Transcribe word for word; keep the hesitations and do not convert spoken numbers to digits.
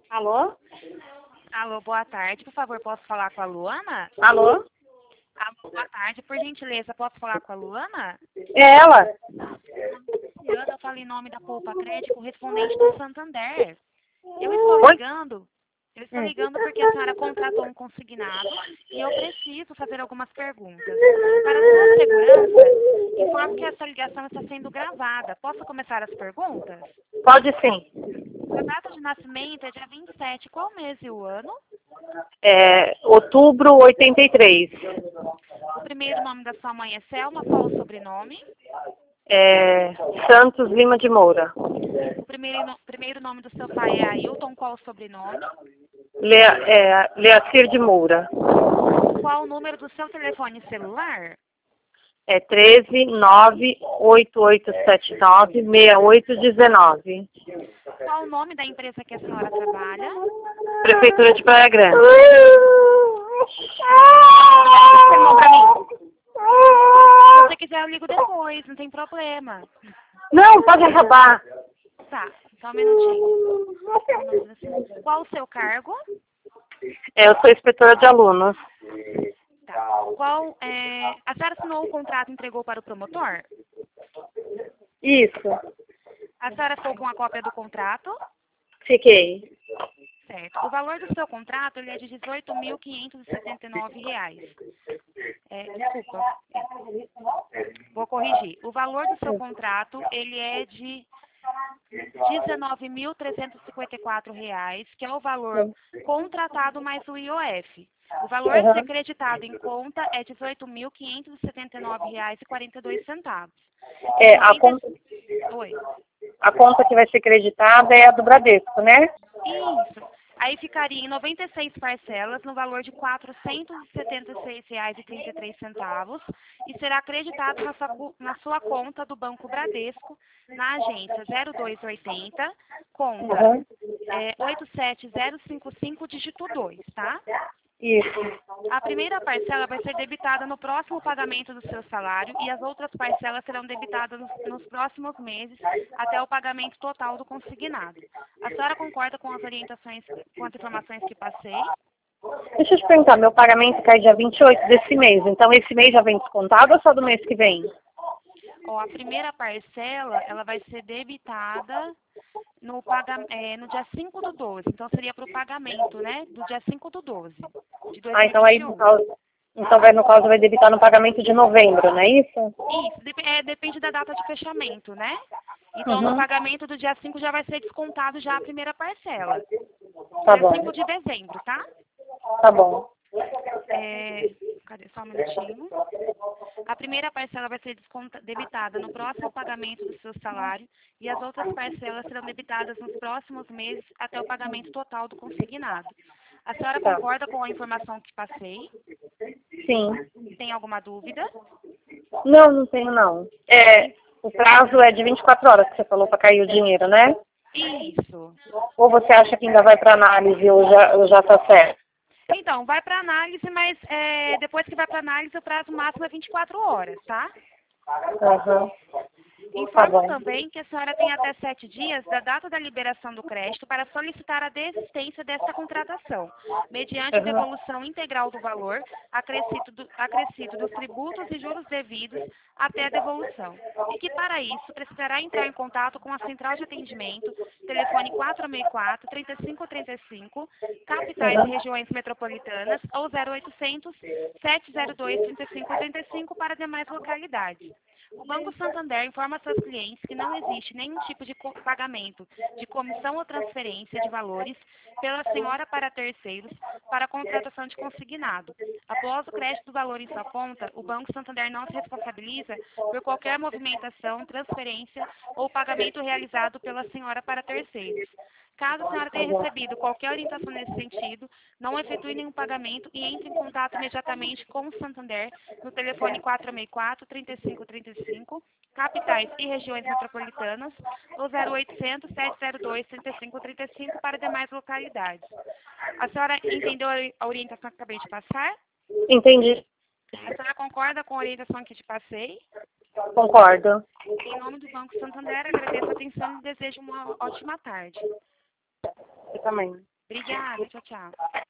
Alô? Alô, boa tarde. Por favor, posso falar com a Luana? Alô? Alô, boa tarde. Por gentileza, posso falar com a Luana? É ela? Luana, eu falo em nome da Poupa Crédito, correspondente do Santander. Eu estou Oi? ligando, eu estou Hum. ligando porque a senhora contratou um consignado e eu preciso fazer algumas perguntas. Para sua segurança, informo que essa ligação está sendo gravada. Posso começar as perguntas? Pode sim. Sua data de nascimento é dia vinte e sete. Qual mês e o ano? É, outubro oitenta e três. O primeiro nome da sua mãe é Selma. Qual o sobrenome? É, Santos Lima de Moura. O primeiro, no- primeiro nome do seu pai é Ailton. Qual o sobrenome? Lea, é, Leacir de Moura. Qual o número do seu telefone celular? É treze nove oito oito sete nove seis oito um nove. Qual o nome da empresa que a senhora trabalha? Prefeitura de Praia Grande. Irmão, pra mim. Se você quiser, eu ligo depois, não tem problema. Não, pode acabar. Tá, só um minutinho. Qual o seu cargo? É, eu sou inspetora de alunos. Tá. Qual, é... A senhora assinou o contrato e entregou para o promotor? Isso. A senhora ficou com a cópia do contrato? Fiquei. Certo. O valor do seu contrato ele é de dezoito mil quinhentos e setenta e nove reais. É, desculpa. Vou corrigir. O valor do seu contrato ele é de dezenove mil trezentos e cinquenta e quatro reais, que é o valor contratado mais o I O F. O valor a ser Uhum. creditado em conta é dezoito mil quinhentos e setenta e nove reais e quarenta e dois centavos. É, a, noventa... conta, Oi. a conta que vai ser creditada é a do Bradesco, né? Isso. Aí ficaria em noventa e seis parcelas no valor de quatrocentos e setenta e seis reais e trinta e três centavos e será acreditado na sua, cu- na sua conta do Banco Bradesco na agência zero dois oitenta, conta Uhum. é, oito sete zero cinco cinco, dígito dois, tá? Isso. A primeira parcela vai ser debitada no próximo pagamento do seu salário e as outras parcelas serão debitadas nos, nos próximos meses até o pagamento total do consignado. A senhora concorda com as orientações, com as informações que passei? Deixa eu te perguntar, meu pagamento cai dia vinte e oito desse mês, então esse mês já vem descontado ou só do mês que vem? Ó, a primeira parcela, ela vai ser debitada no, paga, é, no dia cinco do doze. Então, seria para o pagamento, né? Do dia cinco do doze de Ah, então aí, no 2021. caso, então vai, no caso vai debitar no pagamento de novembro, não é isso? Isso, dep- é, depende da data de fechamento, né? Então, no Uhum. pagamento do dia cinco já vai ser descontado já a primeira parcela. Tá Dia bom, cinco de dezembro, tá? tá bom. É, cadê? Só um minutinho. A primeira parcela vai ser desconta, debitada no próximo pagamento do seu salário e as outras parcelas serão debitadas nos próximos meses até o pagamento total do consignado. A senhora Tá. concorda com a informação que passei? Sim. Tem alguma dúvida? Não, não tenho não. É, o prazo é de vinte e quatro horas que você falou para cair o dinheiro, né? Isso. Ou você acha que ainda vai para análise ou já, ou já tá certo? Então, vai para análise, mas é, depois que vai para análise, o prazo máximo é vinte e quatro horas, tá? Aham. Tá Informo bom. também que a senhora tem até sete dias da data da liberação do crédito para solicitar a desistência desta contratação, mediante Aham. devolução integral do valor acrescido, do- acrescido dos tributos e juros devidos até a devolução. E que, para isso, precisará entrar em contato com a central de atendimento, telefone quatro seis quatro, três cinco três cinco, capitais e Aham. regiões metropolitanas, ou zero oitocentos, sete zero dois, trinta e cinco trinta e cinco para demais localidades. O Banco Santander informa seus clientes que não existe nenhum tipo de co- pagamento de comissão ou transferência de valores pela senhora para terceiros para a contratação de consignado. Após o crédito do valor em sua conta, o Banco Santander não se responsabiliza por qualquer movimentação, transferência ou pagamento realizado pela senhora para terceiros. Caso a senhora Tá tenha bom. recebido qualquer orientação nesse sentido, não efetue nenhum pagamento e entre em contato imediatamente com o Santander no telefone quatro seis quatro, trinta e cinco trinta e cinco, capitais e regiões metropolitanas, ou zero oitocentos, sete zero dois, trinta e cinco trinta e cinco para demais localidades. A senhora entendeu a ori- a orientação que acabei de passar? Entendi. A senhora concorda com a orientação que te passei? Concordo. Em nome do Banco Santander, agradeço a atenção e desejo uma ótima tarde. Eu também. Obrigada, tchau, tchau.